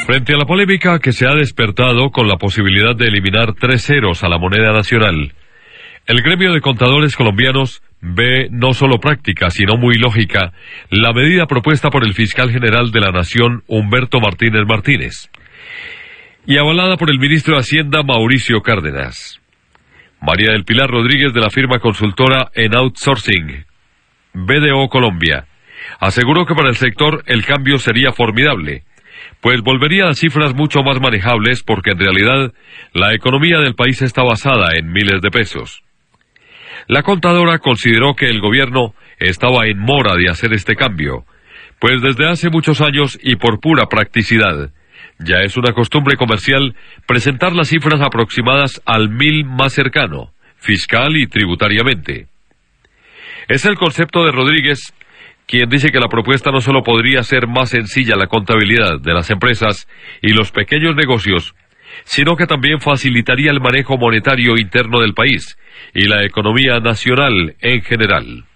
Frente a la polémica que se ha despertado con la posibilidad de eliminar 3 ceros a la moneda nacional, el gremio de contadores colombianos ve no solo práctica, sino muy lógica, la medida propuesta por el fiscal general de la Nación, Humberto Martínez Martínez, y avalada por el ministro de Hacienda, Mauricio Cárdenas. María del Pilar Rodríguez, de la firma consultora en Outsourcing, BDO Colombia, aseguró que para el sector el cambio sería formidable, pues volvería a cifras mucho más manejables porque en realidad la economía del país está basada en miles de pesos. La contadora consideró que el gobierno estaba en mora de hacer este cambio, pues desde hace muchos años y por pura practicidad, ya es una costumbre comercial presentar las cifras aproximadas al 1000 más cercano, fiscal y tributariamente. Es el concepto de Rodríguez, quien dice que la propuesta no solo podría hacer más sencilla la contabilidad de las empresas y los pequeños negocios, sino que también facilitaría el manejo monetario interno del país y la economía nacional en general.